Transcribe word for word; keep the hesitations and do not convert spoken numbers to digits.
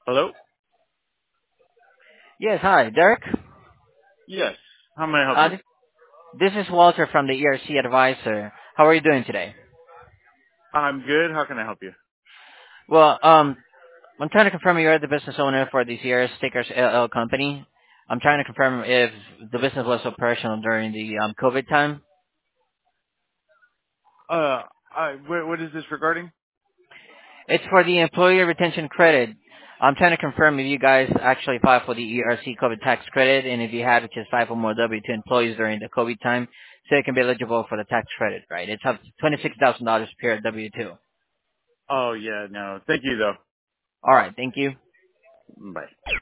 Hello? Yes, hi, Derek. Yes. How may I help Uh, you? this, this is Walter from the E R C Advisor. How are you doing today? I'm good. How can I help you? Well, um, I'm trying to confirm you're the business owner for the Sierra Stickers L L company. I'm trying to confirm if the business was operational during the um, COVID time. Uh, I, what, what is this regarding? It's for the employee retention credit. I'm trying to confirm if you guys actually filed for the E R C COVID tax credit, and if you had, which is five or more W two employees during the COVID time, so you can be eligible for the tax credit, right? It's up to twenty-six thousand dollars per W two. Oh, yeah, no. Thank you, though. All right, thank you. Bye.